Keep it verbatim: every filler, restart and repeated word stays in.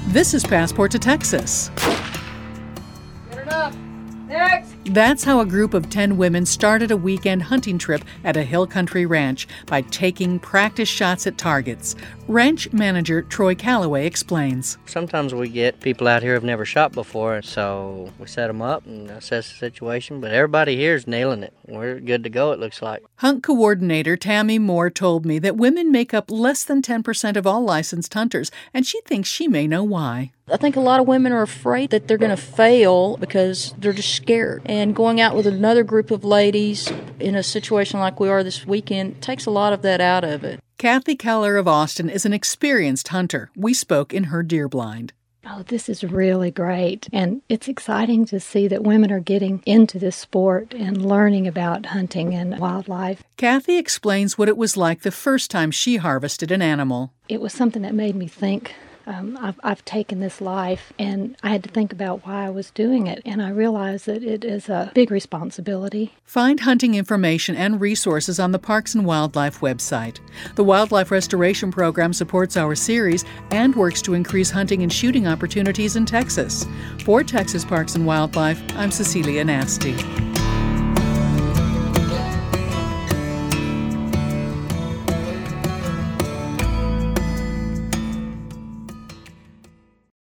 This is Passport to Texas. Good enough. Next. That's how a group of ten women started a weekend hunting trip at a hill country ranch by taking practice shots at targets. Ranch manager Troy Calloway explains. Sometimes we get people out here who've never shot before, so we set them up and assess the situation, but everybody here is nailing it. We're good to go, it looks like. Hunt coordinator Tammy Moore told me that women make up less than ten percent of all licensed hunters, and she thinks she may know why. I think a lot of women are afraid that they're going to fail because they're just scared. And going out with another group of ladies in a situation like we are this weekend takes a lot of that out of it. Kathy Keller of Austin is an experienced hunter. We spoke in her deer blind. Oh, this is really great. And it's exciting to see that women are getting into this sport and learning about hunting and wildlife. Kathy explains what it was like the first time she harvested an animal. It was something that made me think. Um, I've, I've taken this life, and I had to think about why I was doing it, and I realized that it is a big responsibility. Find hunting information and resources on the Parks and Wildlife website. The Wildlife Restoration Program supports our series and works to increase hunting and shooting opportunities in Texas. For Texas Parks and Wildlife, I'm Cecilia Nasty.